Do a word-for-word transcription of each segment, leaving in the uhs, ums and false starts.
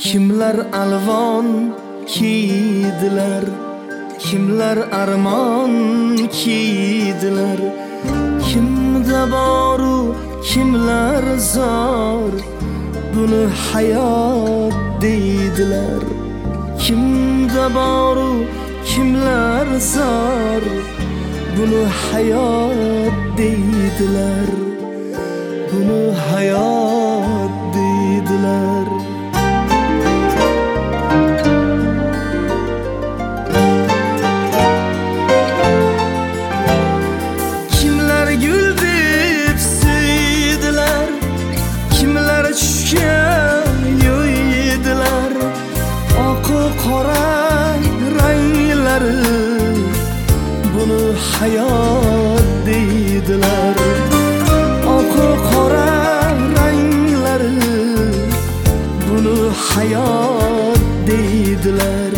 Kimlar alvon kiydilar, kimlar armon kiydilar. Kimda boru kimlar zor, buni hayot deydilar. Kimda boru kimlar zor, buni hayot deydilar. Buni hayot deydilar. Kimlar gul deb suydilar, kimlar tushga yo'ydilar. Oqi qora ranglari, buni hayot deydilar. Oqi qora ranglari, buni hayot deydilar.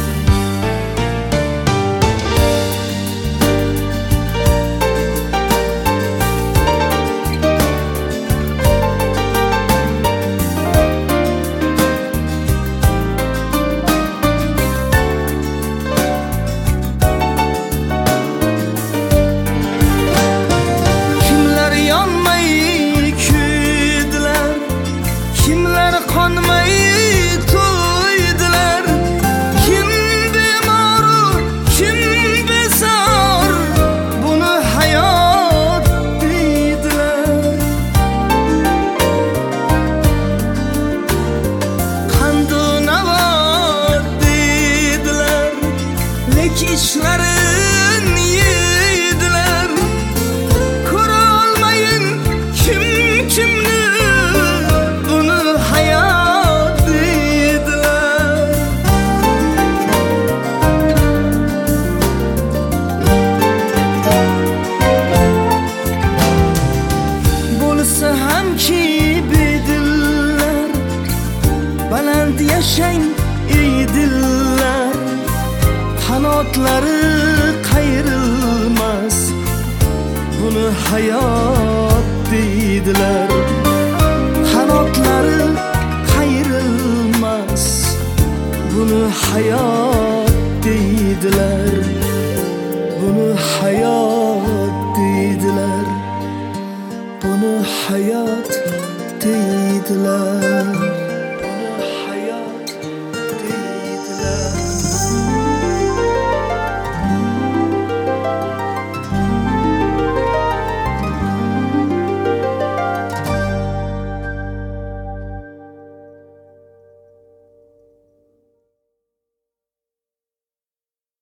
Qonmay to'ydilar. Kim bemoru kim besor, buni hayot deydilar. Qandu navot deydilar, lek ishlarin yeydilar. Ko'rolmayin kim kimni, hamki bedillar. Baland yashang ey dillar, qanotlari qayrilmas, buni hayot deydilar. Qanotlari qayrilmas, buni hayot deydilar. Buni hayot deydilar. Buni hayot deydilar.